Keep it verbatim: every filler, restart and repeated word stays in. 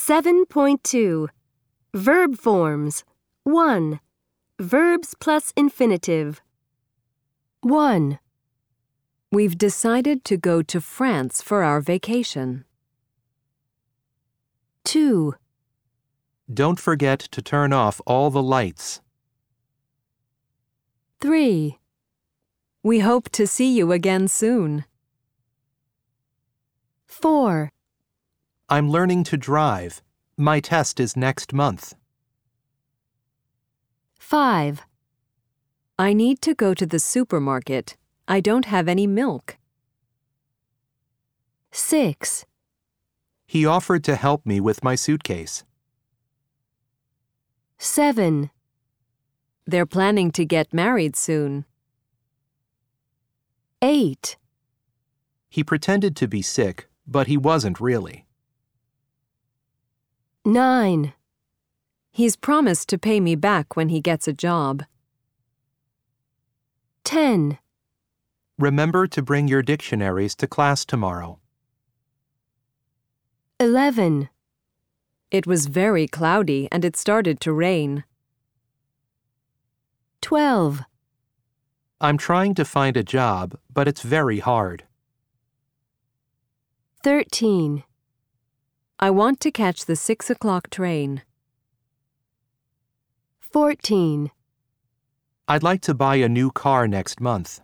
seven point two. Verb forms. one. Verbs plus infinitive. one. We've decided to go to France for our vacation. two. Don't forget to turn off all the lights. three. We hope to see you again soon. four. I'm learning to drive. My test is next month. five. I need to go to the supermarket. I don't have any milk. six. He offered to help me with my suitcase. seven. They're planning to get married soon. eight. He pretended to be sick, but he wasn't really. nine. He's promised to pay me back when he gets a job. ten. Remember to bring your dictionaries to class tomorrow. eleven. It was very cloudy and it started to rain. twelve. I'm trying to find a job, but it's very hard. thirteen. I want to catch the six o'clock train. fourteen. I'd like to buy a new car next month.